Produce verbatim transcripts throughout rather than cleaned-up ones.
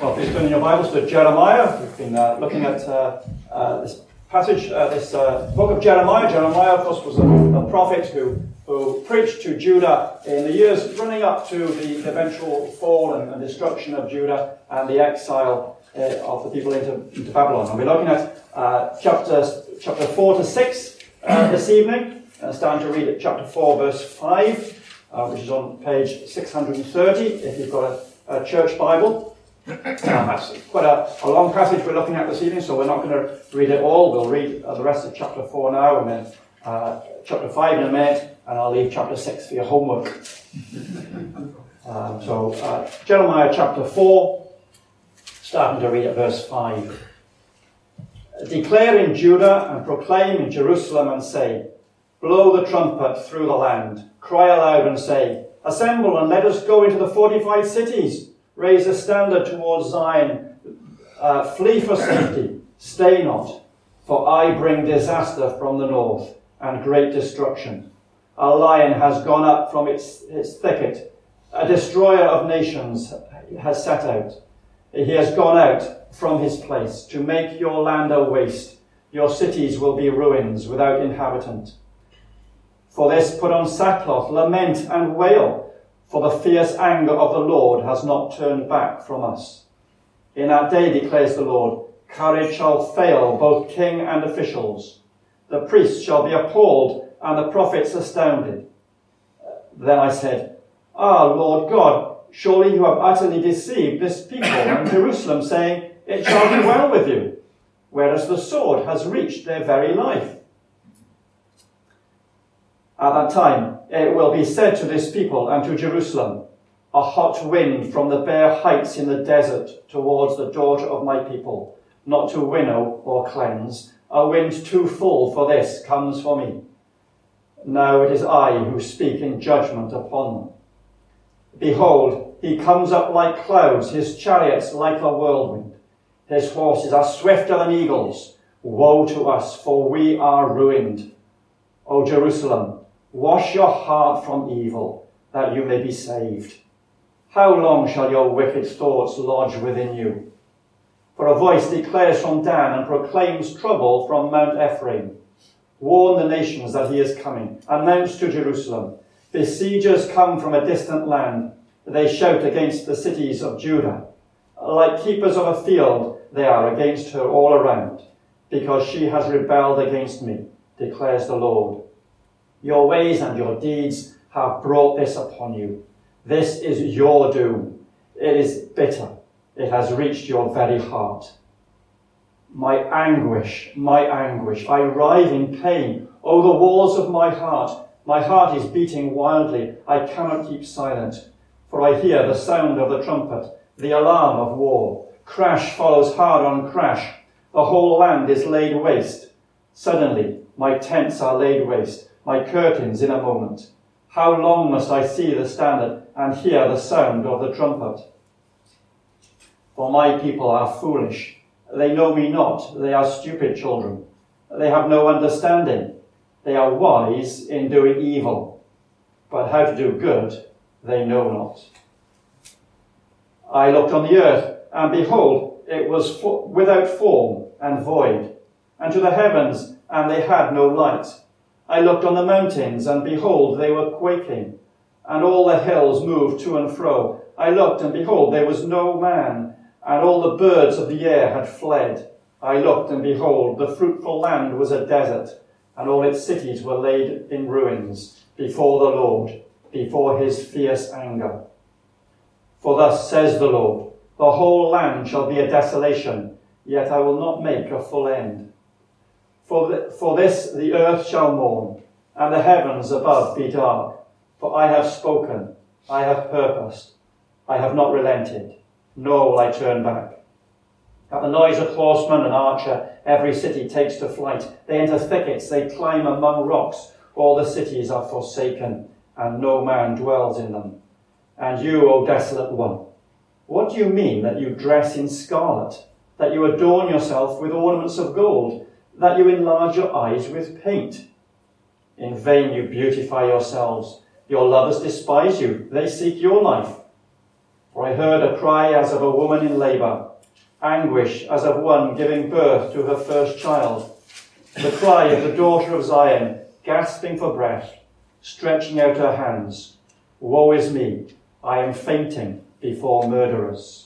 Well, please turn in your Bibles to Jeremiah. We've been uh, looking at uh, uh, this passage, uh, this uh, book of Jeremiah. Jeremiah, of course, was a, a prophet who, who preached to Judah in the years running up to the eventual fall and, and destruction of Judah and the exile uh, of the people into, into Babylon. And we're looking at uh, chapters, chapter four to six uh, this evening. Uh, starting to read at chapter four, verse five, uh, which is on page six hundred thirty, if you've got a, a church Bible. Um, that's quite a, a long passage we're looking at this evening, so we're not going to read it all. We'll read uh, the rest of chapter four now, and then uh, chapter five in a minute, and I'll leave chapter six for your homework. um, so, uh, Jeremiah chapter four, starting to read at verse five. Declare in Judah and proclaim in Jerusalem and say, blow the trumpet through the land, cry aloud and say, assemble and let us go into the fortified cities. Raise a standard towards Zion. Uh, flee for safety. Stay not. For I bring disaster from the north and great destruction. A lion has gone up from its, its thicket. A destroyer of nations has set out. He has gone out from his place to make your land a waste. Your cities will be ruins without inhabitant. For this put on sackcloth, lament and wail. For the fierce anger of the Lord has not turned back from us. In that day, declares the Lord, courage shall fail both king and officials. The priests shall be appalled and the prophets astounded. Then I said, Ah, Lord God, surely you have utterly deceived this people and Jerusalem, saying, it shall be well with you, whereas the sword has reached their very life. At that time, it will be said to this people and to Jerusalem, a hot wind from the bare heights in the desert towards the daughter of my people, not to winnow or cleanse. A wind too full for this comes for me. Now it is I who speak in judgment upon them. Behold, he comes up like clouds, his chariots like a whirlwind. His horses are swifter than eagles. Woe to us, for we are ruined. O Jerusalem, wash your heart from evil, that you may be saved. How long shall your wicked thoughts lodge within you? For a voice declares from Dan and proclaims trouble from Mount Ephraim. Warn the nations that he is coming. Announce to Jerusalem, besiegers come from a distant land. They shout against the cities of Judah. Like keepers of a field, they are against her all around, because she has rebelled against me, declares the Lord. Your ways and your deeds have brought this upon you. This is your doom. It is bitter. It has reached your very heart. My anguish, my anguish. I writhe in pain. Oh, the walls of my heart. My heart is beating wildly. I cannot keep silent. For I hear the sound of the trumpet, the alarm of war. Crash follows hard on crash. The whole land is laid waste. Suddenly, my tents are laid waste. My curtains in a moment. How long must I see the standard and hear the sound of the trumpet? For my people are foolish. They know me not. They are stupid children. They have no understanding. They are wise in doing evil. But how to do good, they know not. I looked on the earth, and behold, it was fo- without form and void. And to the heavens, and they had no light. I looked on the mountains, and behold, they were quaking, and all the hills moved to and fro. I looked, and behold, there was no man, and all the birds of the air had fled. I looked, and behold, the fruitful land was a desert, and all its cities were laid in ruins before the Lord, before his fierce anger. For thus says the Lord, the whole land shall be a desolation, yet I will not make a full end. For, the, for this the earth shall mourn, and the heavens above be dark. For I have spoken, I have purposed, I have not relented, nor will I turn back. At the noise of horseman and archer, every city takes to flight. They enter thickets, they climb among rocks. All the cities are forsaken, and no man dwells in them. And you, O desolate one, what do you mean that you dress in scarlet, that you adorn yourself with ornaments of gold, that you enlarge your eyes with paint? In vain you beautify yourselves. Your lovers despise you. They seek your life. For I heard a cry as of a woman in labour, anguish as of one giving birth to her first child, the cry of the daughter of Zion, gasping for breath, stretching out her hands. Woe is me, I am fainting before murderers.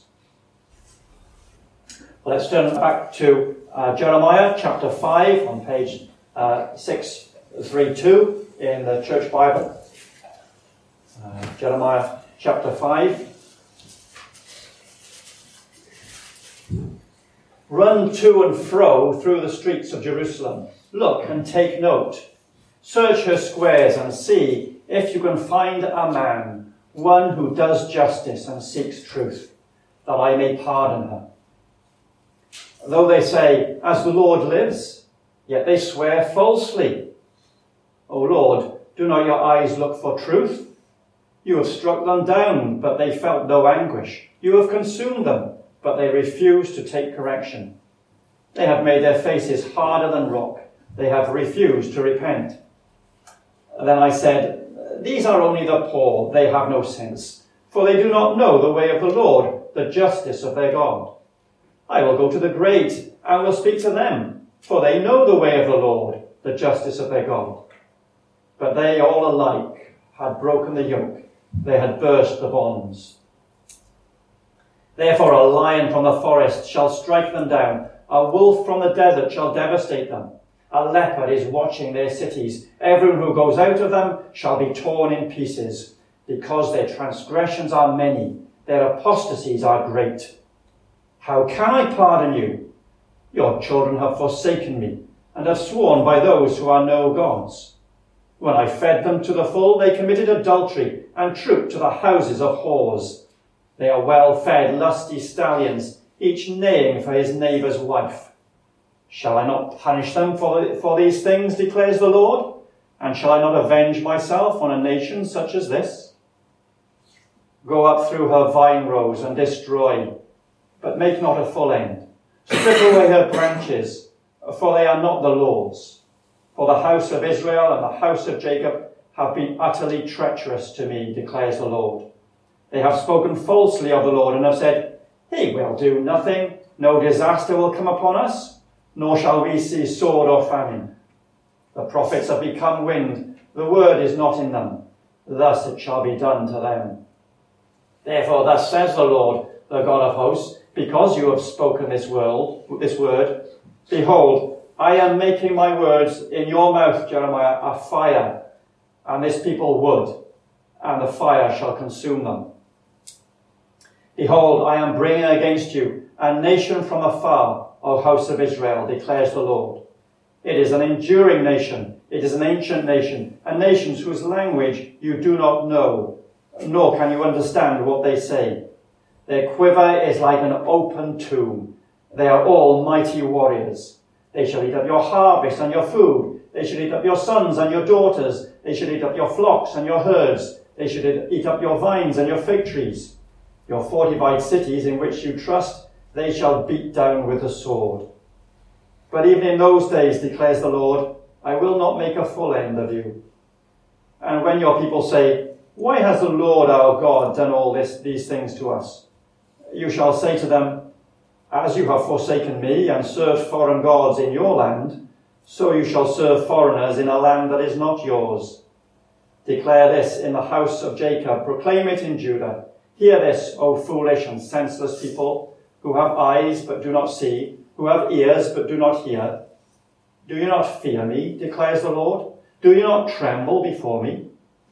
Let's turn back to uh, Jeremiah chapter five on page uh, six thirty-two in the Church Bible. Uh, Jeremiah chapter five. Run to and fro through the streets of Jerusalem. Look and take note. Search her squares and see if you can find a man, one who does justice and seeks truth, that I may pardon her. Though they say, as the Lord lives, yet they swear falsely. O Lord, do not your eyes look for truth? You have struck them down, but they felt no anguish. You have consumed them, but they refuse to take correction. They have made their faces harder than rock. They have refused to repent. Then I said, these are only the poor. They have no sense, for they do not know the way of the Lord, the justice of their God. I will go to the great and will speak to them, for they know the way of the Lord, the justice of their God. But they all alike had broken the yoke. They had burst the bonds. Therefore a lion from the forest shall strike them down. A wolf from the desert shall devastate them. A leopard is watching their cities. Everyone who goes out of them shall be torn in pieces, because their transgressions are many, their apostasies are great. How can I pardon you? Your children have forsaken me, and have sworn by those who are no gods. When I fed them to the full, they committed adultery, and trooped to the houses of whores. They are well-fed, lusty stallions, each neighing for his neighbour's wife. Shall I not punish them for, for these things, declares the Lord? And shall I not avenge myself on a nation such as this? Go up through her vine rows and destroy, but make not a full end. Strip away her branches, for they are not the Lord's. For the house of Israel and the house of Jacob have been utterly treacherous to me, declares the Lord. They have spoken falsely of the Lord and have said, he will do nothing, no disaster will come upon us, nor shall we see sword or famine. The prophets have become wind, the word is not in them, thus it shall be done to them. Therefore thus says the Lord, the God of hosts, because you have spoken this word, this word, behold, I am making my words in your mouth, Jeremiah, a fire, and this people wood, and the fire shall consume them. Behold, I am bringing against you a nation from afar, O house of Israel, declares the Lord. It is an enduring nation. It is an ancient nation, a nation whose language you do not know, nor can you understand what they say. Their quiver is like an open tomb. They are all mighty warriors. They shall eat up your harvest and your food. They shall eat up your sons and your daughters. They shall eat up your flocks and your herds. They shall eat up your vines and your fig trees. Your fortified cities in which you trust, they shall beat down with the sword. But even in those days, declares the Lord, I will not make a full end of you. And when your people say, why has the Lord our God done all this, these things to us? You shall say to them, as you have forsaken me and served foreign gods in your land, so you shall serve foreigners in a land that is not yours. Declare this in the house of Jacob, proclaim it in Judah. Hear this, O foolish and senseless people, who have eyes but do not see, who have ears but do not hear. Do you not fear me, declares the Lord? Do you not tremble before me?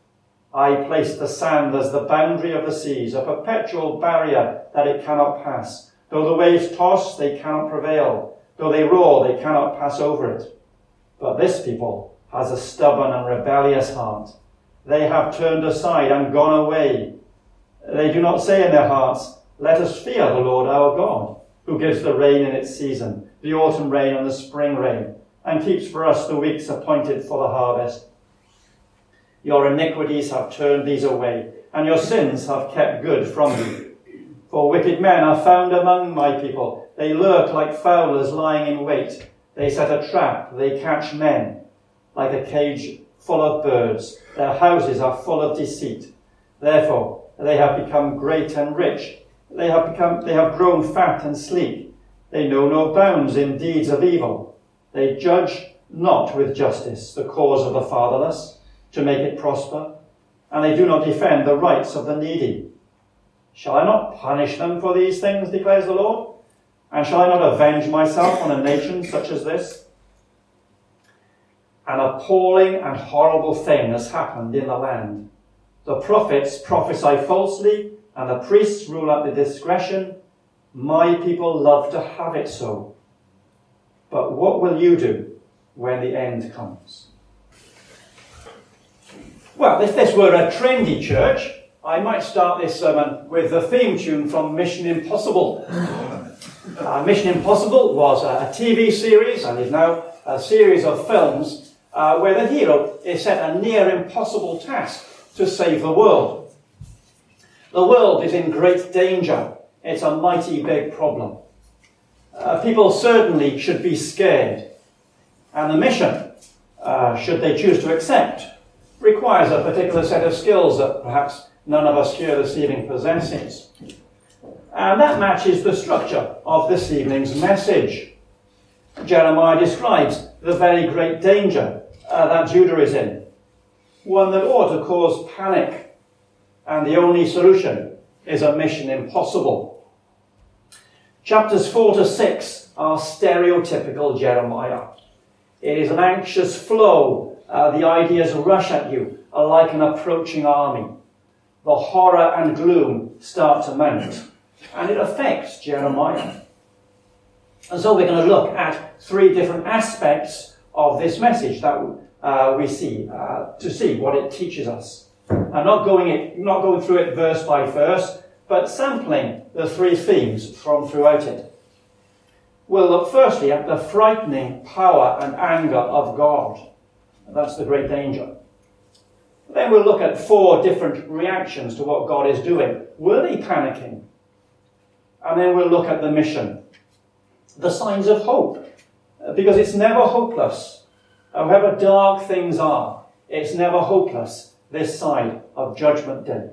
I placed the sand as the boundary of the seas, a perpetual barrier that it cannot pass. Though the waves toss, they cannot prevail. Though they roar, they cannot pass over it. But this people has a stubborn and rebellious heart. They have turned aside and gone away. They do not say in their hearts, let us fear the Lord our God, who gives the rain in its season, the autumn rain and the spring rain, and keeps for us the weeks appointed for the harvest. Your iniquities have turned these away, and your sins have kept good from you. For wicked men are found among my people. They lurk like fowlers lying in wait. They set a trap, they catch men, like a cage full of birds. Their houses are full of deceit. Therefore, They have become great and rich. They have become, they have grown fat and sleek. They know no bounds in deeds of evil. They judge not with justice the cause of the fatherless, to make it prosper, and they do not defend the rights of the needy. Shall I not punish them for these things, declares the Lord? And shall I not avenge myself on a nation such as this? An appalling and horrible thing has happened in the land. The prophets prophesy falsely, and the priests rule at the discretion. My people love to have it so. But what will you do when the end comes? Well, if this were a trendy church, I might start this sermon with the theme tune from Mission Impossible. Uh, Mission Impossible was a, a T V series, and is now a series of films uh, where the hero is set a near impossible task to save the world. The world is in great danger. It's a mighty big problem. Uh, people certainly should be scared. And the mission, uh, should they choose to accept, requires a particular set of skills that perhaps none of us here this evening possesses. And that matches the structure of this evening's message. Jeremiah describes the very great danger uh, that Judah is in, one that ought to cause panic, and the only solution is a mission impossible. Chapters four to six are stereotypical Jeremiah. It is an anxious flow. Uh, the ideas rush at you uh, like an approaching army. The horror and gloom start to mount, and it affects Jeremiah. And so we're going to look at three different aspects of this message that uh, we see, uh, to see what it teaches us. I'm not going, it, not going through it verse by verse, but sampling the three themes from throughout it. We'll look firstly at the frightening power and anger of God. That's the great danger. Then we'll look at four different reactions to what God is doing. Were they panicking? And then we'll look at the mission. The signs of hope. Because it's never hopeless. However dark things are, it's never hopeless this side of Judgment Day.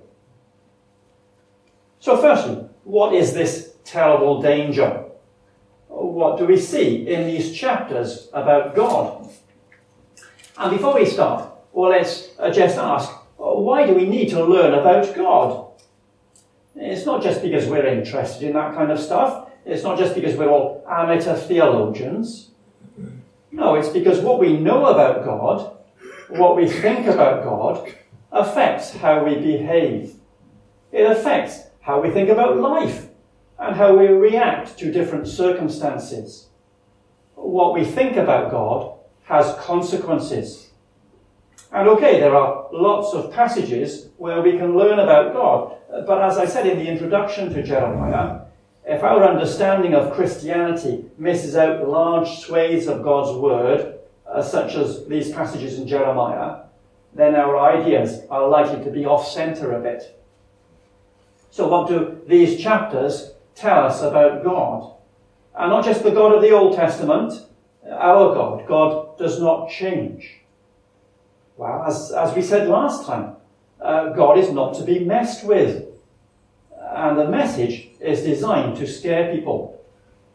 So firstly, what is this terrible danger? What do we see in these chapters about God? And before we start, well, let's just ask, why do we need to learn about God? It's not just because we're interested in that kind of stuff. It's not just because we're all amateur theologians. No, it's because what we know about God, what we think about God, affects how we behave. It affects how we think about life and how we react to different circumstances. What we think about God has consequences. And okay, there are lots of passages where we can learn about God. But as I said in the introduction to Jeremiah, if our understanding of Christianity misses out large swathes of God's word, uh, such as these passages in Jeremiah, then our ideas are likely to be off-center a bit. So what do these chapters tell us about God? And not just the God of the Old Testament, our God. God does not change. Well, as, as we said last time, uh, God is not to be messed with. And the message is designed to scare people.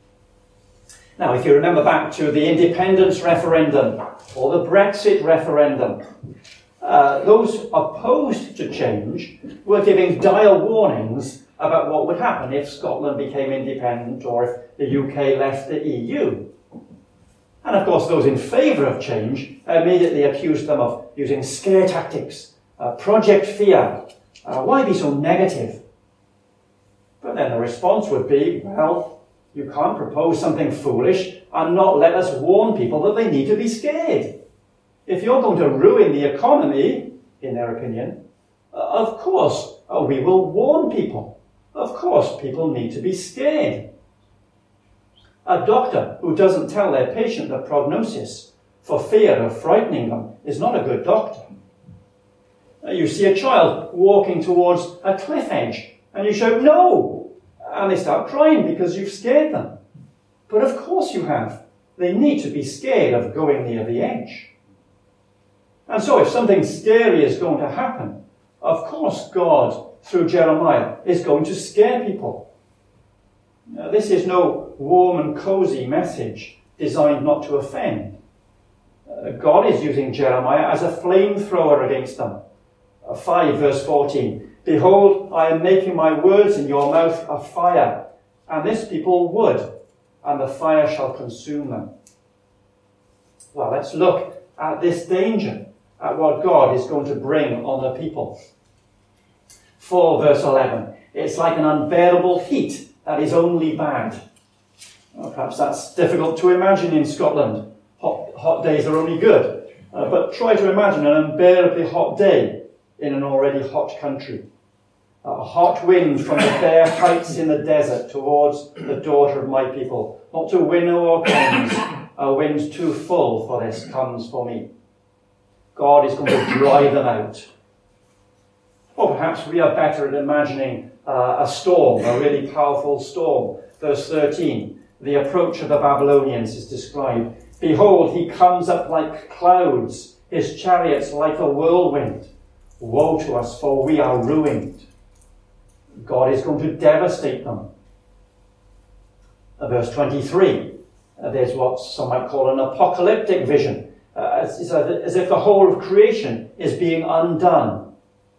Now, if you remember back to the independence referendum or the Brexit referendum, uh, those opposed to change were giving dire warnings about what would happen if Scotland became independent or if the U K left the E U. And of course, those in favour of change immediately accused them of using scare tactics, uh, Project Fear. Uh, why be so negative? But then the response would be, well, you can't propose something foolish and not let us warn people that they need to be scared. If you're going to ruin the economy, in their opinion, uh, of course uh, we will warn people. Of course people need to be scared. A doctor who doesn't tell their patient the prognosis for fear of frightening them is not a good doctor. Uh, you see a child walking towards a cliff edge and you shout, no! And they start crying because you've scared them. But of course you have. They need to be scared of going near the edge. And so if something scary is going to happen, of course God through Jeremiah is going to scare people. Now, this is no warm and cozy message designed not to offend. Uh, God is using Jeremiah as a flamethrower against them. Uh, five verse fourteen. Behold, I am making my words in your mouth a fire, and this people wood, and the fire shall consume them. Well, let's look at this danger, at what God is going to bring on the people. four verse eleven. It's like an unbearable heat that is only bad. Well, perhaps that's difficult to imagine in Scotland. Hot, hot days are only good. Uh, but try to imagine an unbearably hot day in an already hot country. A hot wind from the bare heights in the desert towards the daughter of my people. Not to winnow or cleanse. A wind too full for this comes for me. God is going to drive them out. Or perhaps we are better at imagining uh, a storm, a really powerful storm. Verse thirteen, the approach of the Babylonians is described. Behold, he comes up like clouds, his chariots like a whirlwind. Woe to us, for we are ruined. God is going to devastate them. Uh, verse twenty-three, uh, there's what some might call an apocalyptic vision. Uh, as, as if the whole of creation is being undone.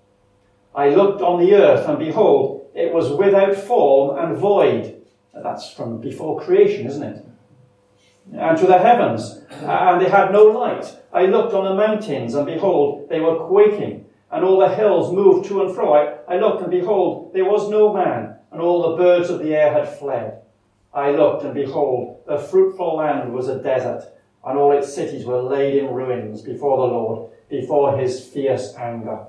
I looked on the earth, and behold, it was without form and void. That's from before creation, isn't it? And to the heavens, and they had no light. I looked on the mountains, and behold, they were quaking, and all the hills moved to and fro. I, I looked, and behold, there was no man, and all the birds of the air had fled. I looked, and behold, the fruitful land was a desert, and all its cities were laid in ruins before the Lord, before his fierce anger.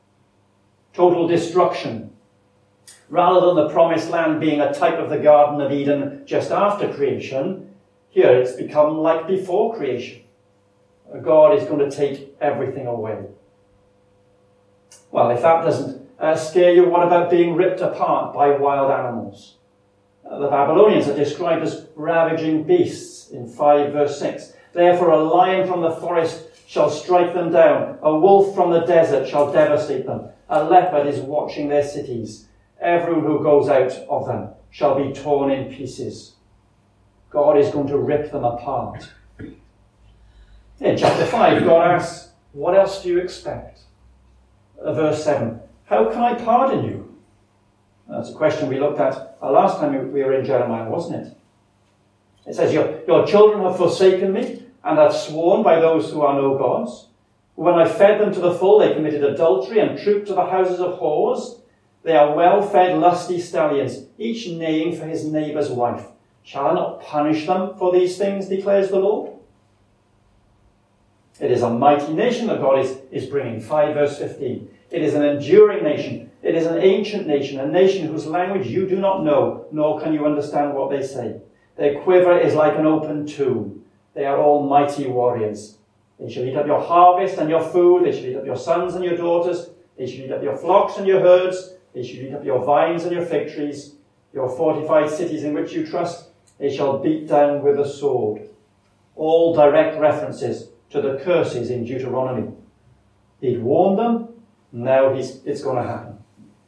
Total destruction. Rather than the promised land being a type of the Garden of Eden just after creation, here it's become like before creation. God is going to take everything away. Well, if that doesn't uh, scare you, what about being ripped apart by wild animals? Uh, the Babylonians are described as ravaging beasts in five verse six. Therefore a lion from the forest shall strike them down. A wolf from the desert shall devastate them. A leopard is watching their cities. Everyone who goes out of them shall be torn in pieces. God is going to rip them apart. In chapter five, God asks, what else do you expect? Uh, verse seven, how can I pardon you? That's a question we looked at uh, last time we were in Jeremiah, wasn't it? It says, your, your children have forsaken me and have sworn by those who are no gods. When I fed them to the full, they committed adultery and trooped to the houses of whores. They are well-fed, lusty stallions, each neighing for his neighbour's wife. Shall I not punish them for these things, declares the Lord? It is a mighty nation that God is, is bringing. five verse fifteen. It is an enduring nation. It is an ancient nation, a nation whose language you do not know, nor can you understand what they say. Their quiver is like an open tomb. They are all mighty warriors. They shall eat up your harvest and your food. They shall eat up your sons and your daughters. They shall eat up your flocks and your herds. They shall eat up your vines and your fig trees. Your fortified cities in which you trust, they shall beat down with a sword. All direct references to the curses in Deuteronomy. He'd warned them. Now he's, it's going to happen.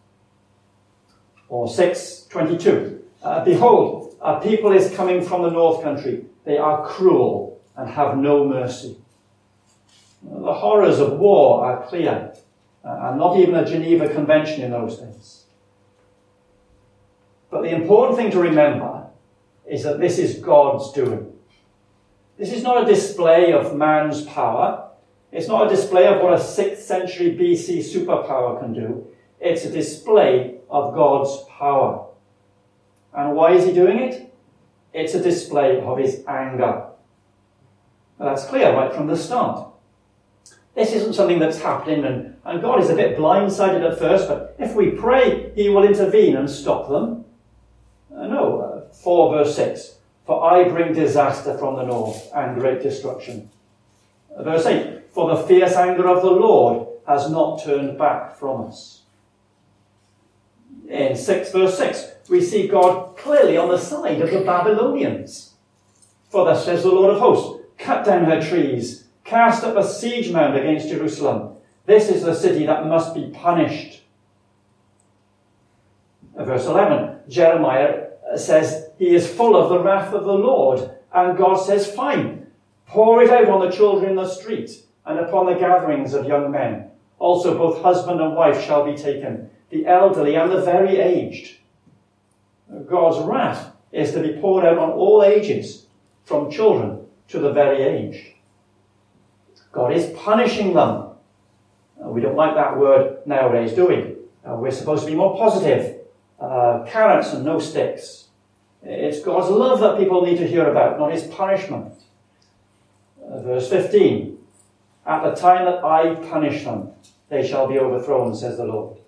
Or six twenty-two. Uh, Behold, a people is coming from the north country. They are cruel and have no mercy. The horrors of war are clear, uh, and not even a Geneva Convention in those days. But the important thing to remember is that this is God's doing. This is not a display of man's power. It's not a display of what a sixth century B C superpower can do. It's a display of God's power. And why is he doing it? It's a display of his anger. Now that's clear right from the start. This isn't something that's happening, and, and God is a bit blindsided at first, but if we pray, he will intervene and stop them. Uh, no, uh, four verse six. For I bring disaster from the north and great destruction. Uh, verse eight. For the fierce anger of the Lord has not turned back from us. In six verse six, we see God clearly on the side of the Babylonians. For thus says the Lord of hosts, cut down her trees, cast up a siege mound against Jerusalem. This is the city that must be punished. Verse eleven, Jeremiah says he is full of the wrath of the Lord, and God says, fine, pour it out on the children in the street and upon the gatherings of young men. Also both husband and wife shall be taken, the elderly and the very aged. God's wrath is to be poured out on all ages, from children to the very aged. God is punishing them. We don't like that word nowadays, do we? Uh, we're supposed to be more positive. Uh, carrots and no sticks. It's God's love that people need to hear about, not his punishment. Uh, verse fifteen. At the time that I punish them, they shall be overthrown, says the Lord.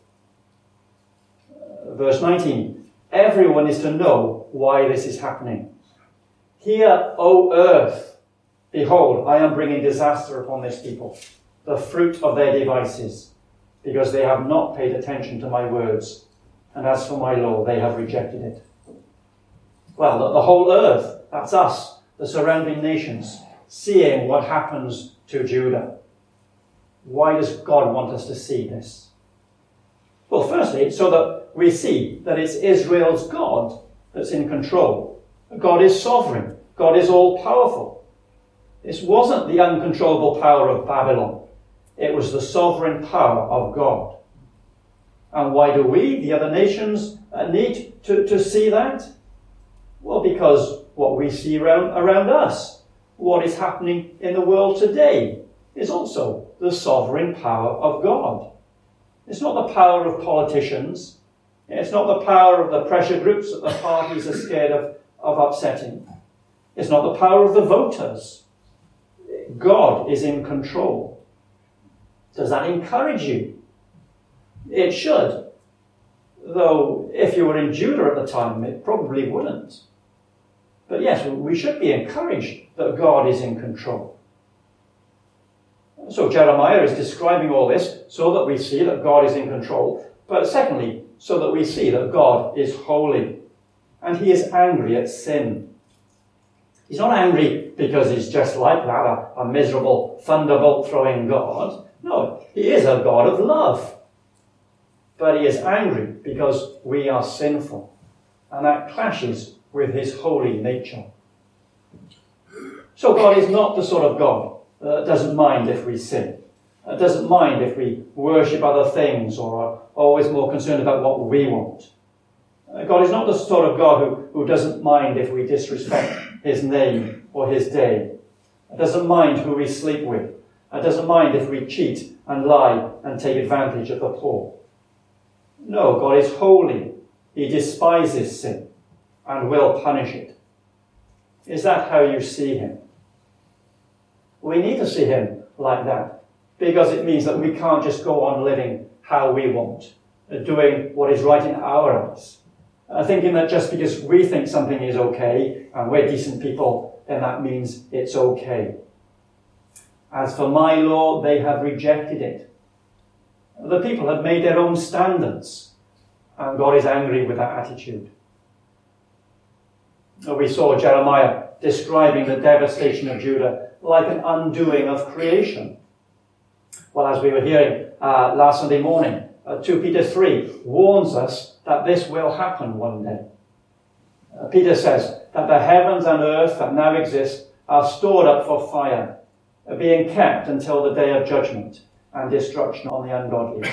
Uh, verse nineteen. Everyone is to know why this is happening. Hear, O earth, behold, I am bringing disaster upon this people, the fruit of their devices, because they have not paid attention to my words, and as for my law, they have rejected it. Well, the, the whole earth, that's us, the surrounding nations, seeing what happens to Judah. Why does God want us to see this? Well, firstly, so that we see that it's Israel's God that's in control. God is sovereign. God is all-powerful. This wasn't the uncontrollable power of Babylon. It was the sovereign power of God. And why do we, the other nations, need to, to see that? Well, because what we see around, around us, what is happening in the world today, is also the sovereign power of God. It's not the power of politicians. It's not the power of the pressure groups that the parties are scared of, of upsetting. It's not the power of the voters. God is in control. Does that encourage you? It should. Though, if you were in Judah at the time, it probably wouldn't. But yes, we should be encouraged that God is in control. So Jeremiah is describing all this so that we see that God is in control. But secondly, so that we see that God is holy. And he is angry at sin. He's not angry because he's just like that, a, a miserable thunderbolt-throwing God. No, he is a God of love. But he is angry because we are sinful. And that clashes with his holy nature. So God is not the sort of God that doesn't mind if we sin. That doesn't mind if we worship other things or are always more concerned about what we want. God is not the sort of God who, who doesn't mind if we disrespect his name or his day. He doesn't mind who we sleep with. He doesn't mind if we cheat and lie and take advantage of the poor. No, God is holy. He despises sin and will punish it. Is that how you see him? We need to see him like that because it means that we can't just go on living how we want, doing what is right in our eyes. Uh, thinking that just because we think something is okay and we're decent people, then that means it's okay. As for my law, they have rejected it. The people had made their own standards, and God is angry with that attitude. We saw Jeremiah describing the devastation of Judah like an undoing of creation. Well, as we were hearing uh, last Sunday morning, uh, Second Peter three warns us that this will happen one day. Uh, Peter says that the heavens and earth that now exist are stored up for fire, uh, being kept until the day of judgment and destruction on the ungodly.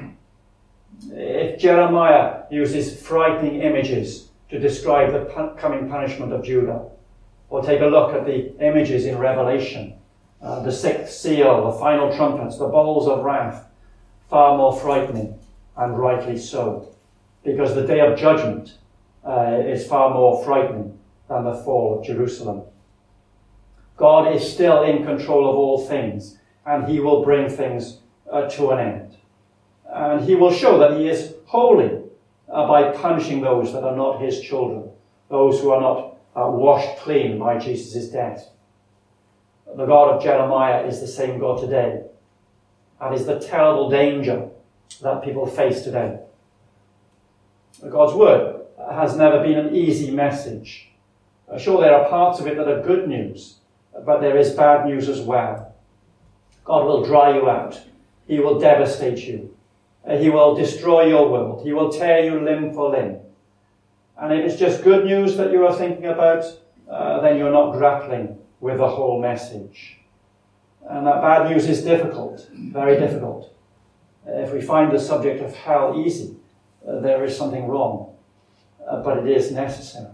If Jeremiah uses frightening images to describe the pu- coming punishment of Judah, or take a look at the images in Revelation, uh, the sixth seal, the final trumpets, the bowls of wrath, far more frightening, and rightly so, because the day of judgment uh, is far more frightening than the fall of Jerusalem. God is still in control of all things, and he will bring things uh, to an end. And he will show that he is holy uh, by punishing those that are not his children, those who are not uh, washed clean by Jesus' death. The God of Jeremiah is the same God today. That is the terrible danger that people face today. God's word has never been an easy message. Sure, there are parts of it that are good news, but there is bad news as well. God will dry you out. He will devastate you. Uh, he will destroy your world. He will tear you limb for limb. And if it's just good news that you are thinking about, uh, then you're not grappling with the whole message. And that bad news is difficult, very difficult. Uh, if we find the subject of hell easy, uh, there is something wrong. Uh, but it is necessary.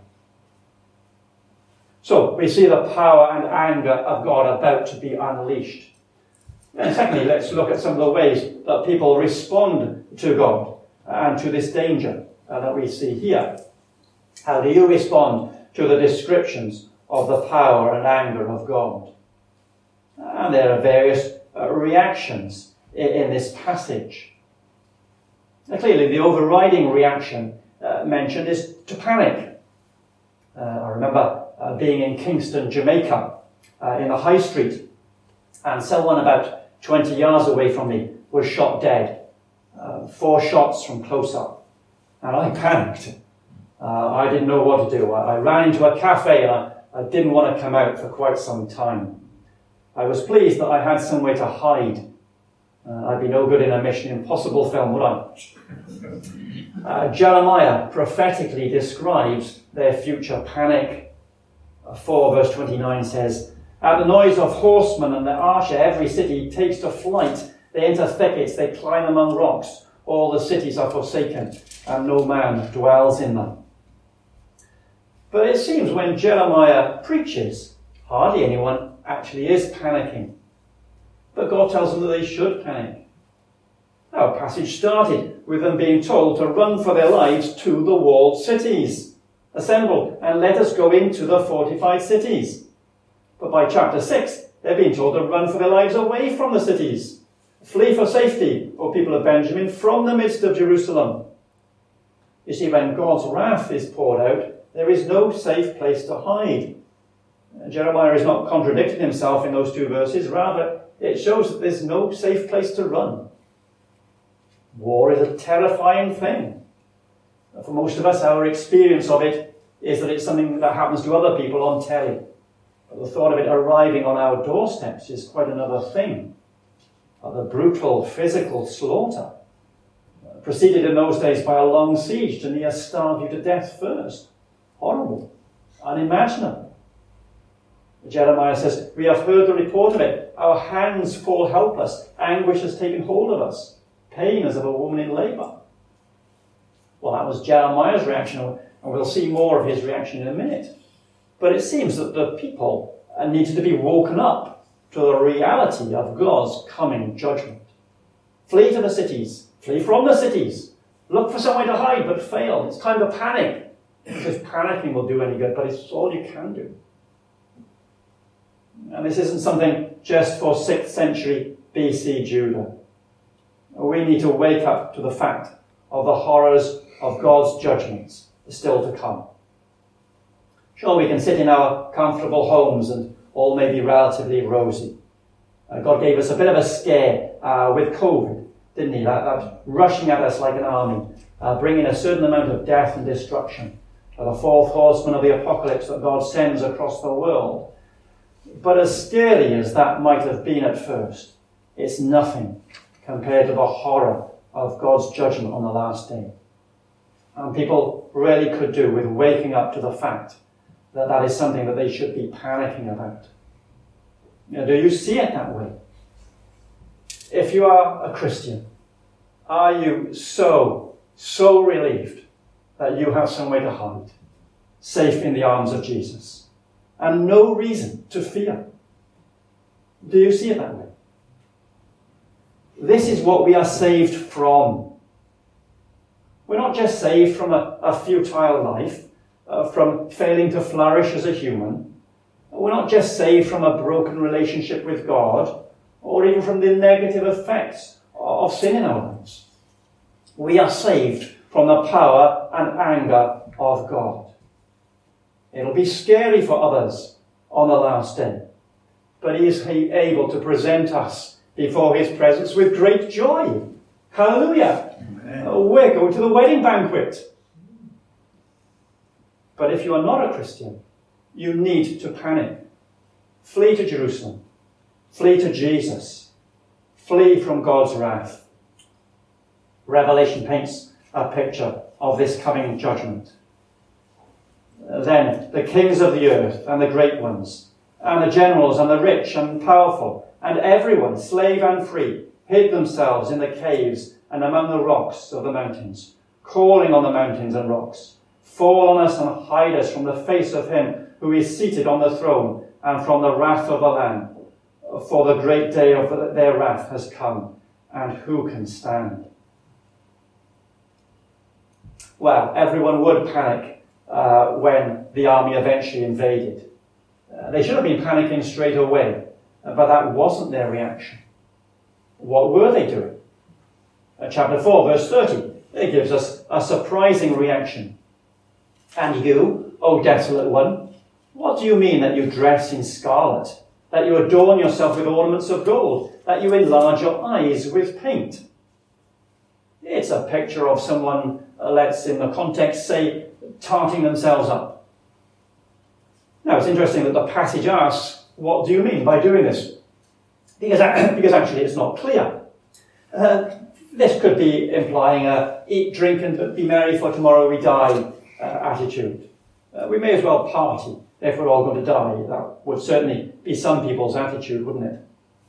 So, we see the power and anger of God about to be unleashed. And secondly, let's look at some of the ways that people respond to God and to this danger uh, that we see here. How do you respond to the descriptions of the power and anger of God? And there are various uh, reactions in, in this passage. Now, clearly, the overriding reaction uh, mentioned is to panic. Uh, I remember uh, being in Kingston, Jamaica, uh, in the high street, and someone about twenty yards away from me was shot dead. Uh, four shots from close up. And I panicked. Uh, I didn't know what to do. I, I ran into a cafe and I, I didn't want to come out for quite some time. I was pleased that I had somewhere to hide. Uh, I'd be no good in a Mission Impossible film, would I? Uh, Jeremiah prophetically describes their future panic. Uh, four verse twenty-nine says, "At the noise of horsemen and the archer, every city takes to flight. They enter thickets, they climb among rocks. All the cities are forsaken, and no man dwells in them." But it seems when Jeremiah preaches, hardly anyone actually is panicking. But God tells them that they should panic. Our passage started with them being told to run for their lives to the walled cities. Assemble and let us go into the fortified cities. But by chapter six, they're being told to run for their lives away from the cities. Flee for safety, O people of Benjamin, from the midst of Jerusalem. You see, when God's wrath is poured out, there is no safe place to hide. Jeremiah is not contradicting himself in those two verses. Rather, it shows that there's no safe place to run. War is a terrifying thing. For most of us, our experience of it is that it's something that happens to other people on telly. But the thought of it arriving on our doorsteps is quite another thing. The brutal physical slaughter, preceded in those days by a long siege to near starve you to death first. Horrible, unimaginable. Jeremiah says, "We have heard the report of it. Our hands fall helpless. Anguish has taken hold of us. Pain as of a woman in labour." Well, that was Jeremiah's reaction, and we'll see more of his reaction in a minute. But it seems that the people needed to be woken up to the reality of God's coming judgment. Flee to the cities. Flee from the cities. Look for somewhere to hide, but fail. It's time to panic. If panicking will do any good, but it's all you can do. And this isn't something just for sixth century B C Judah. We need to wake up to the fact of the horrors of God's judgments still to come. Sure, we can sit in our comfortable homes and all may be relatively rosy. Uh, God gave us a bit of a scare uh, with COVID, didn't he? That, that rushing at us like an army, uh, bringing a certain amount of death and destruction. Uh, the fourth horseman of the apocalypse that God sends across the world. But as scary as that might have been at first, it's nothing compared to the horror of God's judgment on the last day. And people really could do with waking up to the fact that that is something that they should be panicking about. Now, do you see it that way? If you are a Christian, are you so, so relieved that you have somewhere to hide, safe in the arms of Jesus, and no reason to fear? Do you see it that way? This is what we are saved from. We're not just saved from a, a futile life, uh, from failing to flourish as a human. We're not just saved from a broken relationship with God, or even from the negative effects of sin in our lives. We are saved from the power and anger of God. It'll be scary for others on the last day, but he is able to present us before his presence with great joy. Hallelujah. Uh, we're going to the wedding banquet. But if you are not a Christian, you need to panic. Flee to Jerusalem. Flee to Jesus. Flee from God's wrath. Revelation paints a picture of this coming judgment. Then the kings of the earth and the great ones, and the generals and the rich and powerful, and everyone, slave and free, hid themselves in the caves and among the rocks of the mountains, calling on the mountains and rocks, fall on us and hide us from the face of him who is seated on the throne and from the wrath of the Lamb. For the great day of their wrath has come, and who can stand? Well, everyone would panic uh, when the army eventually invaded. Uh, they should have been panicking straight away, uh, but that wasn't their reaction. What were they doing? Uh, chapter four, verse thirty, it gives us a surprising reaction. And you, O desolate one, what do you mean that you dress in scarlet, that you adorn yourself with ornaments of gold, that you enlarge your eyes with paint? It's a picture of someone, uh, let's in the context say, tarting themselves up. Now, it's interesting that the passage asks, what do you mean by doing this? Because, because actually it's not clear. Uh, this could be implying a eat, drink and be merry for tomorrow we die uh, attitude. Uh, we may as well party if we're all going to die. That would certainly be some people's attitude, wouldn't it?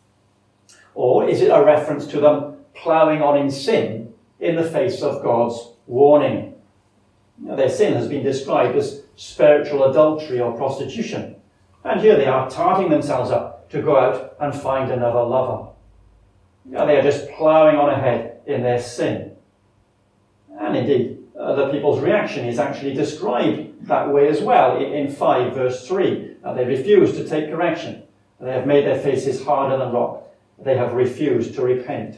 Or is it a reference to them ploughing on in sin in the face of God's warning? Now, their sin has been described as spiritual adultery or prostitution. And here they are tarting themselves up to go out and find another lover. Now, they are just ploughing on ahead in their sin. And indeed, uh, the people's reaction is actually described that way as well in, in five verse three. Now, they refuse to take correction. They have made their faces harder than rock. They have refused to repent.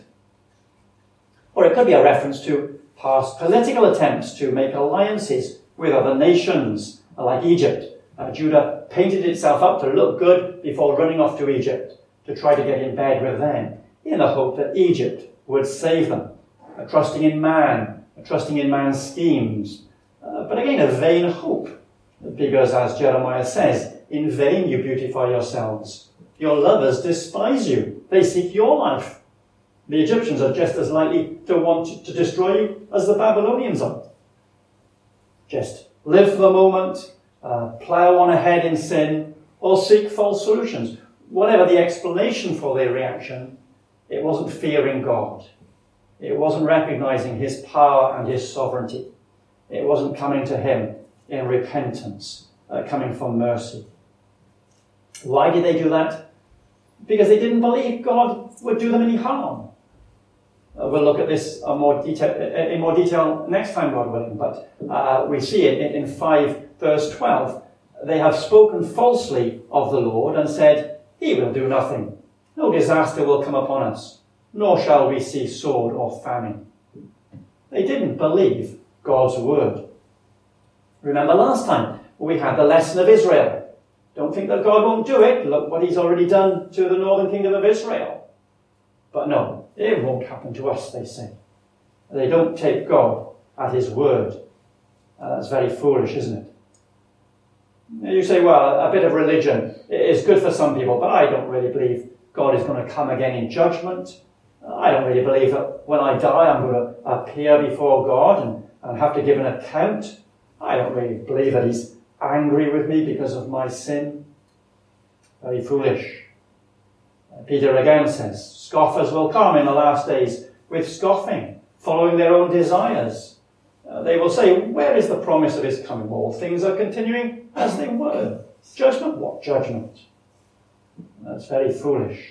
Or it could be a reference to past political attempts to make alliances with other nations, like Egypt. Uh, Judah painted itself up to look good before running off to Egypt to try to get in bed with them, in the hope that Egypt would save them, uh, trusting in man, uh, trusting in man's schemes. Uh, but again, a vain hope, because as Jeremiah says, in vain you beautify yourselves. Your lovers despise you. They seek your life. The Egyptians are just as likely to want to destroy you as the Babylonians are. Just live for the moment, uh, plough on ahead in sin, or seek false solutions. Whatever the explanation for their reaction, it wasn't fearing God. It wasn't recognizing his power and his sovereignty. It wasn't coming to him in repentance, uh, coming from mercy. Why did they do that? Because they didn't believe God would do them any harm. Uh, we'll look at this uh, more detail, uh, in more detail next time, God willing, but uh, we see it in, in five verse twelve. They have spoken falsely of the Lord and said, he will do nothing. No disaster will come upon us, nor shall we see sword or famine. They didn't believe God's word. Remember last time we had the lesson of Israel. Don't think that God won't do it. Look what he's already done to the northern kingdom of Israel. But no, it won't happen to us, they say. They don't take God at his word. Uh, that's very foolish, isn't it? You say, well, a bit of religion is good for some people, but I don't really believe God is going to come again in judgment. I don't really believe that when I die I'm going to appear before God and, and have to give an account. I don't really believe that he's angry with me because of my sin. Very foolish. Peter again says, scoffers will come in the last days with scoffing, following their own desires. Uh, they will say, where is the promise of his coming? All things are continuing as they were. Judgment? What judgment? That's very foolish.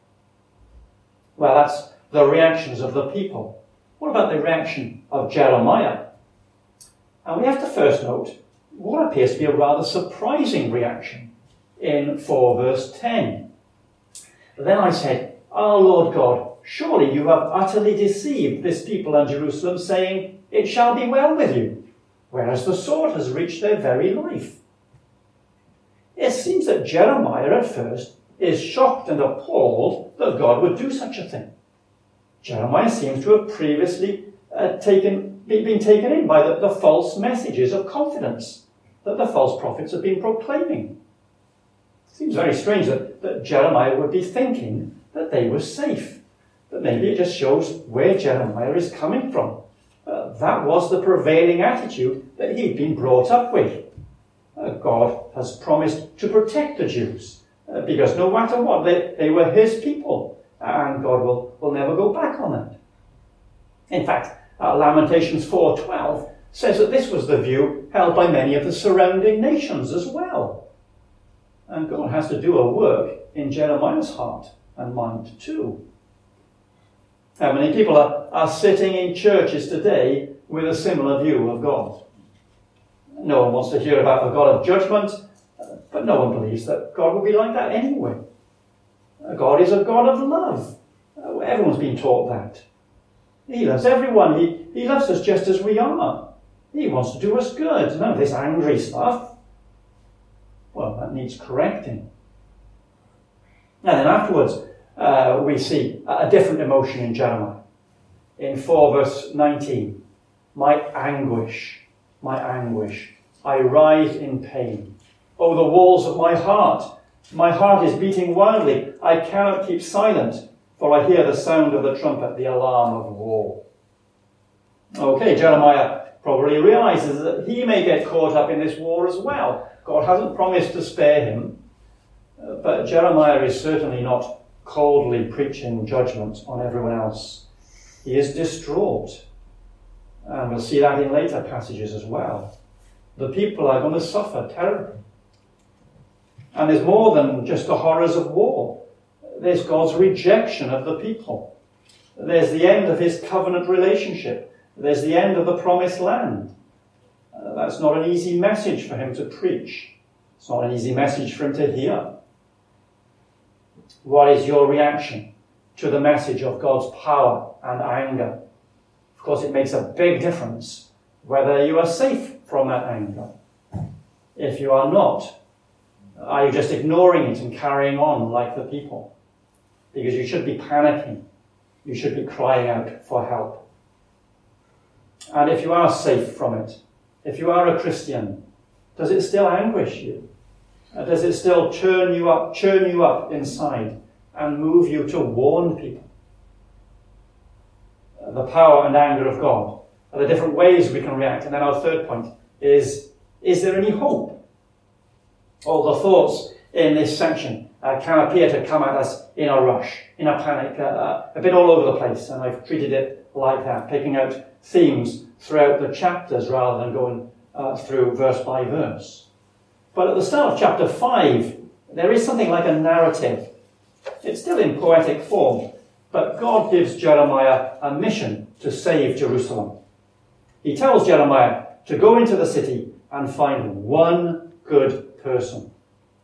Well, that's the reactions of the people. What about the reaction of Jeremiah? And we have to first note what appears to be a rather surprising reaction in four verse ten. Then I said, "Our Lord God, surely you have utterly deceived this people and Jerusalem, saying, it shall be well with you, whereas the sword has reached their very life." It seems that Jeremiah at first is shocked and appalled that God would do such a thing. Jeremiah seems to have previously uh, taken, been taken in by the, the false messages of confidence that the false prophets have been proclaiming. It seems very strange that, that Jeremiah would be thinking that they were safe, But maybe it just shows where Jeremiah is coming from. Uh, that was the prevailing attitude that he'd been brought up with. Uh, God has promised to protect the Jews, uh, because no matter what, they, they were his people, and God will, will never go back on that. In fact, uh, Lamentations four twelve says that this was the view held by many of the surrounding nations as well. And God has to do a work in Jeremiah's heart and mind too. How many people are, are sitting in churches today with a similar view of God? No one wants to hear about a God of judgment, but no one believes that God will be like that anyway. God is a God of love. Everyone's been taught that. He loves everyone. He, he loves us just as we are. He wants to do us good. None of this angry stuff. Well, that needs correcting. And then afterwards, uh, we see a different emotion in Jeremiah. In four verse nineteen, my anguish, my anguish, I writhe in pain. Oh, the walls of my heart. My heart is beating wildly. I cannot keep silent, for I hear the sound of the trumpet, the alarm of war. Okay, Jeremiah probably realizes that he may get caught up in this war as well. God hasn't promised to spare him, but Jeremiah is certainly not coldly preaching judgment on everyone else. He is distraught, and we'll see that in later passages as well. The people are going to suffer terribly. And there's more than just the horrors of war. There's God's rejection of the people. There's the end of his covenant relationship. There's the end of the promised land. Uh, that's not an easy message for him to preach. It's not an easy message for him to hear. What is your reaction to the message of God's power and anger? Of course, it makes a big difference whether you are safe from that anger. If you are not, are you just ignoring it and carrying on like the people? Because you should be panicking. You should be crying out for help. And if you are safe from it, if you are a Christian, does it still anguish you? Uh, does it still churn you up, churn you up inside and move you to warn people? Uh, the power and anger of God are the different ways we can react. And then our third point is, is there any hope? All the thoughts in this section uh, can appear to come at us in a rush, in a panic, uh, uh, a bit all over the place. And I've treated it like that, picking out themes throughout the chapters rather than going uh, through verse by verse. But at the start of chapter five, there is something like a narrative. It's still in poetic form, but God gives Jeremiah a mission to save Jerusalem. He tells Jeremiah to go into the city and find one good person.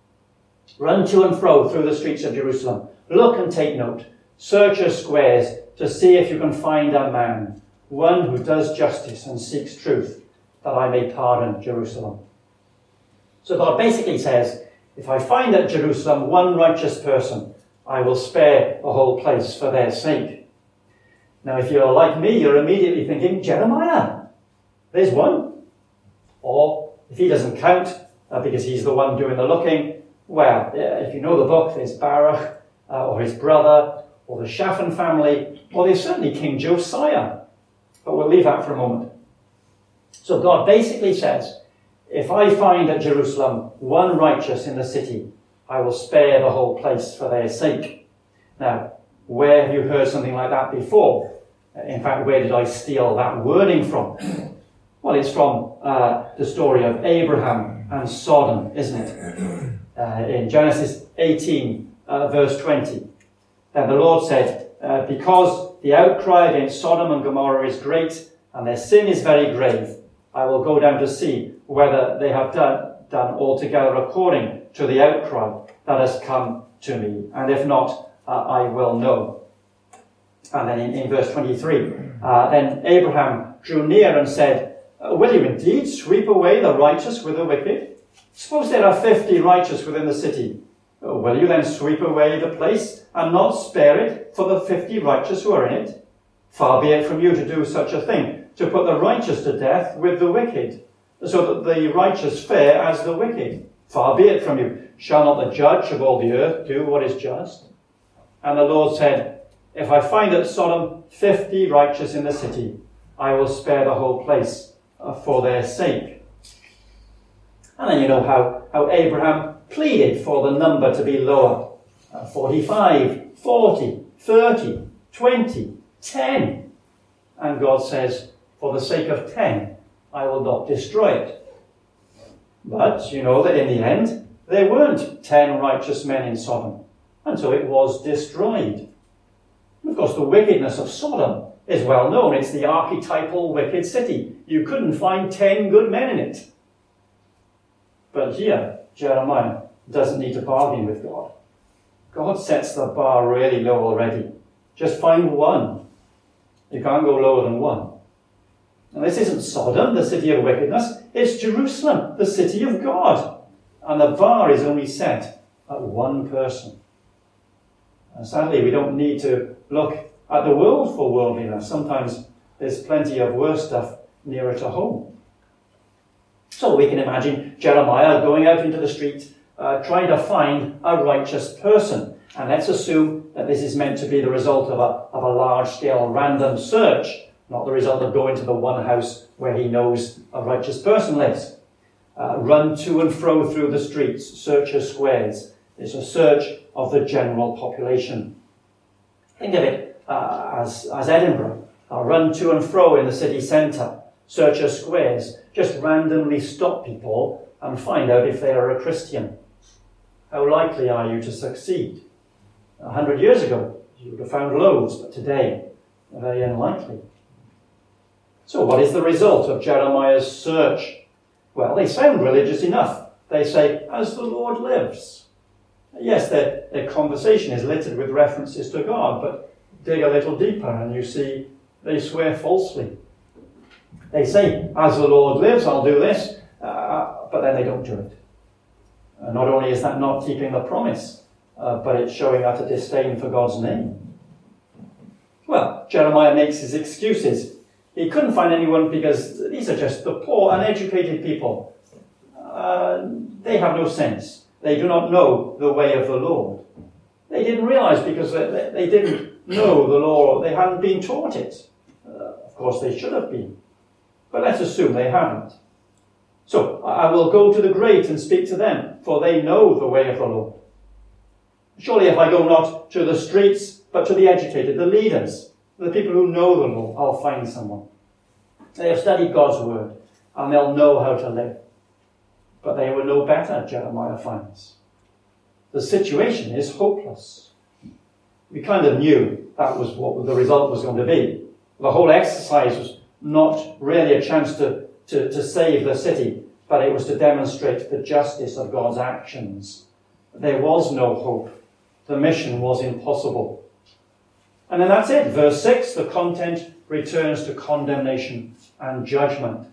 Run to and fro through the streets of Jerusalem. Look and take note. Search her squares to see if you can find a man, one who does justice and seeks truth, that I may pardon Jerusalem. So God basically says, if I find at Jerusalem one righteous person, I will spare the whole place for their sake. Now, if you're like me, you're immediately thinking, Jeremiah, there's one. Or, if he doesn't count, uh, because he's the one doing the looking, well, if you know the book, there's Baruch, uh, or his brother, or the Shaphan family, or there's certainly King Josiah. But we'll leave that for a moment. So God basically says, if I find at Jerusalem one righteous in the city, I will spare the whole place for their sake. Now, where have you heard something like that before? In fact, where did I steal that wording from? Well, it's from uh, the story of Abraham and Sodom, isn't it? Uh, in Genesis eighteen, uh, verse twenty. Then the Lord said, uh, because the outcry against Sodom and Gomorrah is great, and their sin is very grave, I will go down to see whether they have done, done altogether according to the outcry that has come to me. And if not, uh, I will know. And then in, in verse twenty-three, uh, then Abraham drew near and said, will you indeed sweep away the righteous with the wicked? Suppose there are fifty righteous within the city. Will you then sweep away the place and not spare it for the fifty righteous who are in it? Far be it from you to do such a thing, to put the righteous to death with the wicked, so that the righteous fare as the wicked. Far be it from you. Shall not the judge of all the earth do what is just? And the Lord said, If I find at Sodom fifty righteous in the city, I will spare the whole place uh, for their sake. And then you know how, how Abraham pleaded for the number to be lower. Uh, forty-five, forty, thirty, twenty, ten. And God says, for the sake of ten, I will not destroy it. But you know that in the end, there weren't ten righteous men in Sodom, and so it was destroyed. Of course, the wickedness of Sodom is well known. It's the archetypal wicked city. You couldn't find ten good men in it. But here, Jeremiah doesn't need to bargain with God. God sets the bar really low already. Just find one. You can't go lower than one. And this isn't Sodom, the city of wickedness. It's Jerusalem, the city of God. And the bar is only set at one person. And sadly, we don't need to look at the world for worldliness. Sometimes there's plenty of worse stuff nearer to home. So we can imagine Jeremiah going out into the street, uh, trying to find a righteous person. And let's assume that this is meant to be the result of a, of a large-scale random search, not the result of going to the one house where he knows a righteous person lives. Uh, run to and fro through the streets, search her squares. It's a search of the general population. Think of it uh, as, as Edinburgh. Uh, run to and fro in the city centre, search her squares, just randomly stop people and find out if they are a Christian. How likely are you to succeed? A hundred years ago, you would have found loads, but today, very unlikely. So what is the result of Jeremiah's search? Well, they sound religious enough. They say, as the Lord lives. Yes, their, their conversation is littered with references to God, but dig a little deeper and you see they swear falsely. They say, as the Lord lives, I'll do this, uh, but then they don't do it. Uh, not only is that not keeping the promise, uh, but it's showing utter disdain for God's name. Well, Jeremiah makes his excuses. He couldn't find anyone because these are just the poor, uneducated people. Uh, they have no sense. They do not know the way of the Lord. They didn't realize because they, they didn't know the law. They hadn't been taught it. Uh, of course, they should have been. But let's assume they haven't. So, I will go to the great and speak to them, for they know the way of the Lord. Surely if I go not to the streets, but to the educated, the leaders, the people who know the law, I'll find someone. They have studied God's word, and they'll know how to live. But they will know better, Jeremiah finds. The situation is hopeless. We kind of knew that was what the result was going to be. The whole exercise was not really a chance to, to, to save the city, but it was to demonstrate the justice of God's actions. There was no hope. The mission was impossible. And then that's it. Verse six, the content returns to condemnation and judgment.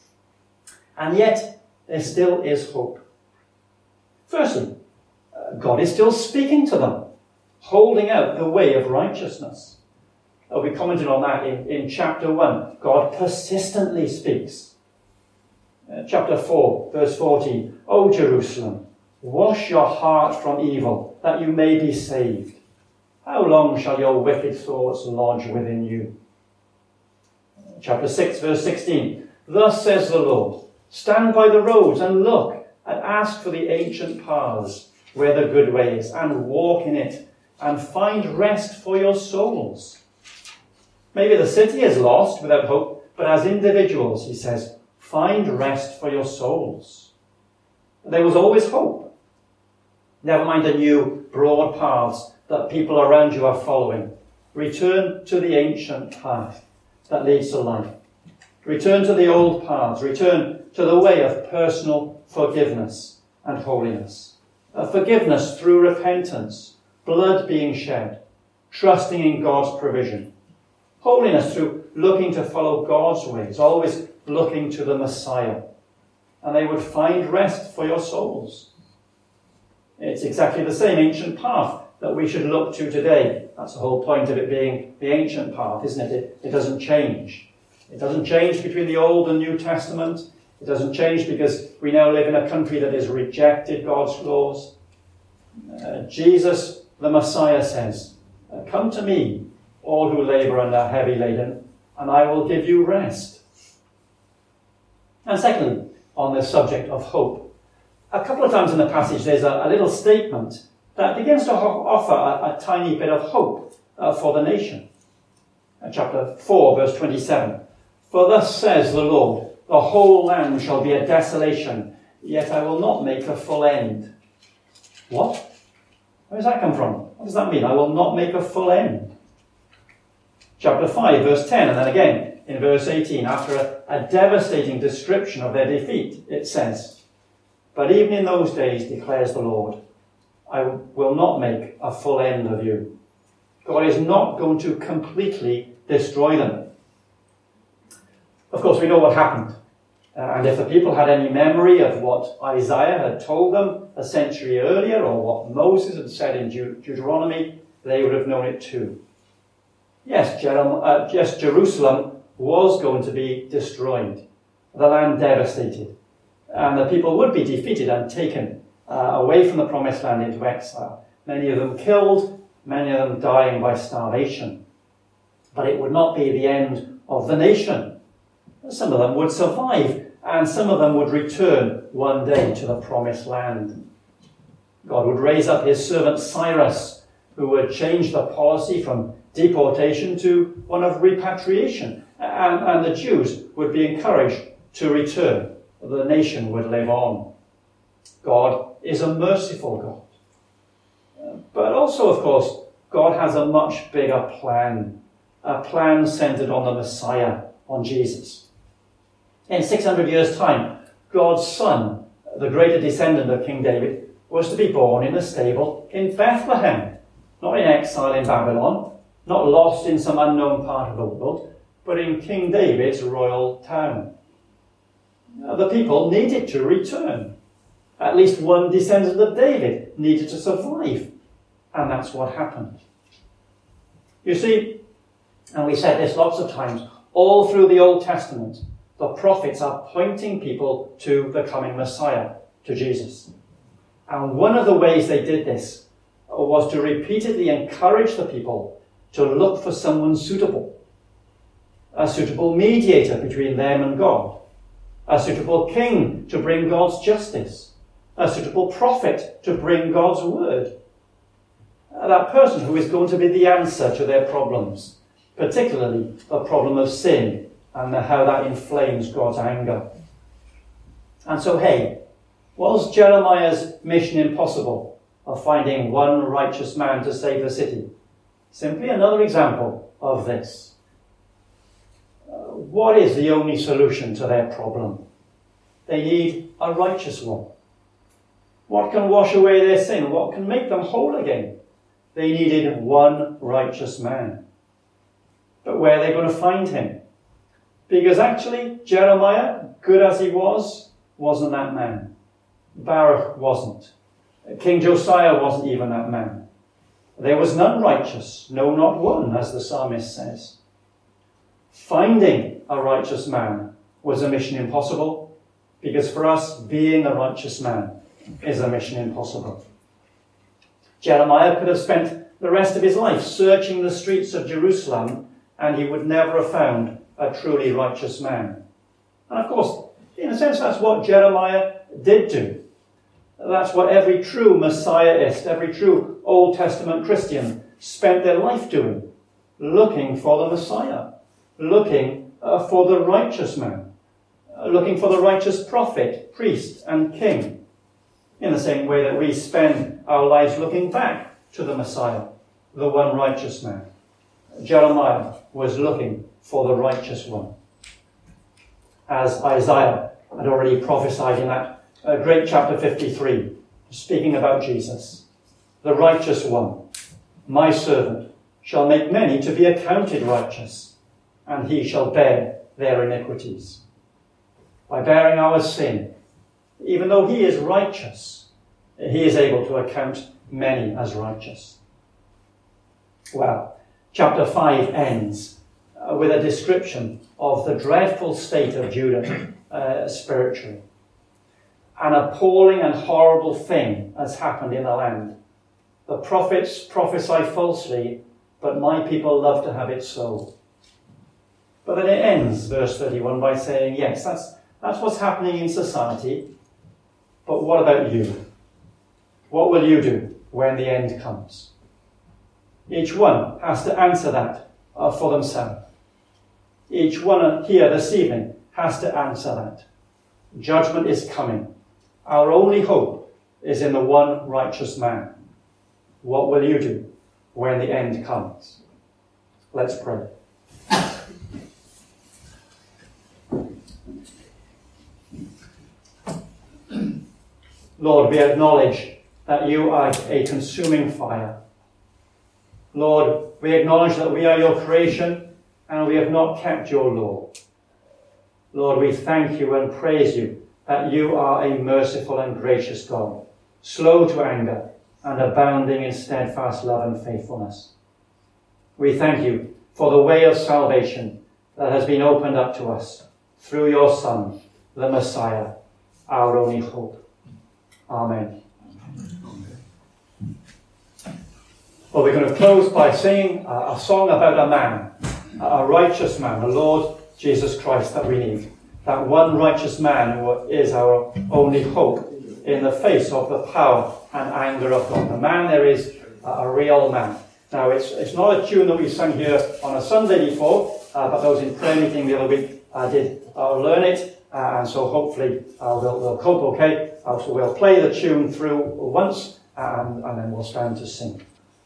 And yet, there still is hope. Firstly, uh, God is still speaking to them, holding out the way of righteousness. Uh, we commented on that in, in chapter one. God persistently speaks. Uh, chapter four, verse fourteen. O Jerusalem, wash your heart from evil, that you may be saved. How long shall your wicked thoughts lodge within you? Uh, chapter six, verse sixteen. Thus says the Lord, stand by the roads and look, and ask for the ancient paths, where the good way is, and walk in it, and find rest for your souls. Maybe the city is lost without hope, but as individuals, he says, find rest for your souls. There was always hope. Never mind the new broad paths that people around you are following. Return to the ancient path that leads to life. Return to the old paths. Return to the way of personal forgiveness and holiness. A forgiveness through repentance, blood being shed, trusting in God's provision. Holiness through looking to follow God's ways, always looking to the Messiah. And they would find rest for your souls. It's exactly the same ancient path that we should look to today. That's the whole point of it being the ancient path, isn't it? It, it doesn't change. It doesn't change between the Old and New Testament. It doesn't change because we now live in a country that has rejected God's laws. Uh, Jesus, the Messiah, says, come to me, all who labour and are heavy laden, and I will give you rest. And secondly, on the subject of hope, a couple of times in the passage there's a, a little statement that begins to ho- offer a, a tiny bit of hope uh, for the nation. Uh, chapter four, verse twenty-seven. For thus says the Lord, the whole land shall be a desolation, yet I will not make a full end. What? Where does that come from? What does that mean? I will not make a full end. Chapter five, verse ten, and then again in verse eighteen, after a, a devastating description of their defeat, it says, But even in those days, declares the Lord, I will not make a full end of you. God is not going to completely destroy them. Of course, we know what happened. Uh, and if the people had any memory of what Isaiah had told them a century earlier, or what Moses had said in Deut- Deuteronomy, they would have known it too. Yes, Jerem- uh, yes, Jerusalem was going to be destroyed, the land devastated, and the people would be defeated and taken uh, away from the promised land into exile. Many of them killed, many of them dying by starvation. But it would not be the end of the nation. Some of them would survive, and some of them would return one day to the promised land. God would raise up his servant Cyrus, who would change the policy from deportation to one of repatriation, and, and the Jews would be encouraged to return. The nation would live on. God is a merciful God. But also, of course, God has a much bigger plan, a plan centered on the Messiah, on Jesus. In six hundred years' time, God's son, the greater descendant of King David, was to be born in a stable in Bethlehem, not in exile in Babylon, not lost in some unknown part of the world, but in King David's royal town. The people needed to return. At least one descendant of David needed to survive. And that's what happened. You see, and we said this lots of times, all through the Old Testament, the prophets are pointing people to the coming Messiah, to Jesus. And one of the ways they did this was to repeatedly encourage the people to look for someone suitable, a suitable mediator between them and God, a suitable king to bring God's justice, a suitable prophet to bring God's word. That person who is going to be the answer to their problems, particularly the problem of sin and how that inflames God's anger. And so, hey, was Jeremiah's mission impossible of finding one righteous man to save the city? Simply another example of this. Uh, what is the only solution to their problem? They need a righteous one. What can wash away their sin? What can make them whole again? They needed one righteous man. But where are they going to find him? Because actually, Jeremiah, good as he was, wasn't that man. Baruch wasn't. King Josiah wasn't even that man. There was none righteous, no, not one, as the psalmist says. Finding a righteous man was a mission impossible, because for us, being a righteous man is a mission impossible. Jeremiah could have spent the rest of his life searching the streets of Jerusalem, and he would never have found a truly righteous man. And of course, in a sense, that's what Jeremiah did do. That's what every true Messiahist, every true Old Testament Christian spent their life doing, looking for the Messiah, looking uh, for the righteous man, uh, looking for the righteous prophet, priest, and king, in the same way that we spend our lives looking back to the Messiah, the one righteous man. Jeremiah was looking for the righteous one. As Isaiah had already prophesied in that uh, great chapter fifty-three, speaking about Jesus, the righteous one, my servant, shall make many to be accounted righteous, and he shall bear their iniquities. By bearing our sin, even though he is righteous, he is able to account many as righteous. Well, chapter five ends uh, with a description of the dreadful state of Judah uh, spiritually. An appalling and horrible thing has happened in the land. The prophets prophesy falsely, but my people love to have it so. But then it ends, verse thirty-one, by saying, yes, that's, that's what's happening in society, but what about you? What will you do when the end comes? Each one has to answer that uh, for themselves. Each one here this evening has to answer that. Judgment is coming. Our only hope is in the one righteous man. What will you do when the end comes? Let's pray. Lord, we acknowledge that you are a consuming fire. Lord, we acknowledge that we are your creation and we have not kept your law. Lord, we thank you and praise you that you are a merciful and gracious God, slow to anger and abounding in steadfast love and faithfulness. We thank you for the way of salvation that has been opened up to us through your Son, the Messiah, our only hope. Amen. Well, we're going to close by singing a, a song about a man, a righteous man, the Lord Jesus Christ that we need. That one righteous man who is our only hope in the face of the power and anger of God. The man there is a, a real man. Now, it's it's not a tune that we sang here on a Sunday before, uh, but those in prayer meeting the other week uh, did uh, learn it, uh, and so hopefully uh, we'll, we'll cope okay. Uh, so we'll play the tune through once, and, and then we'll stand to sing.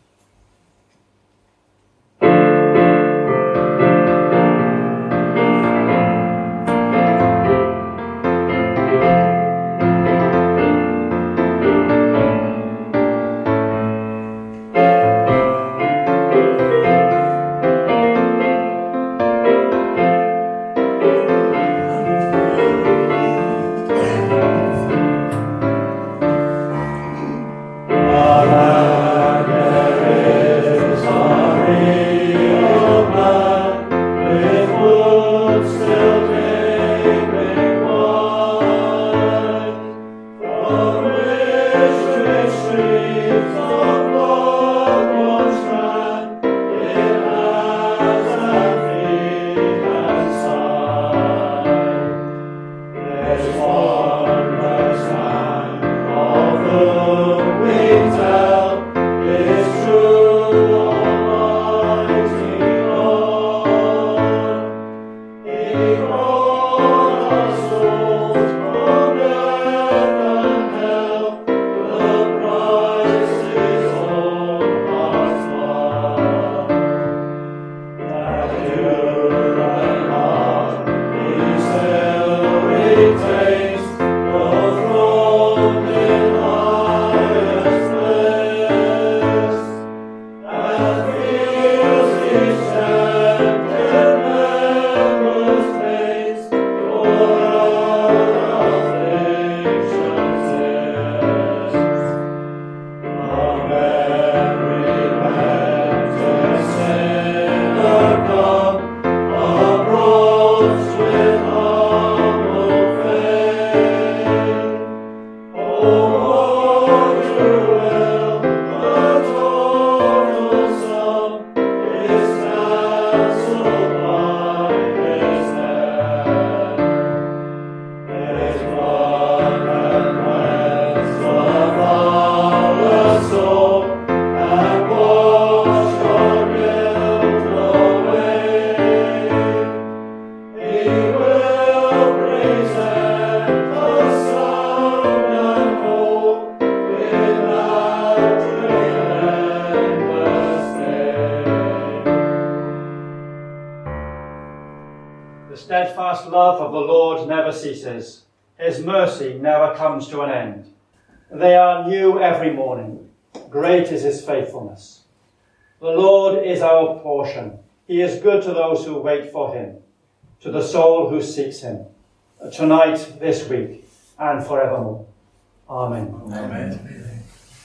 steadfast love of the Lord never ceases. His mercy never comes to an end. They are new every morning. Great is his faithfulness. The Lord is our portion. He is good to those who wait for him, to the soul who seeks him, tonight, this week, and forevermore. Amen. Amen.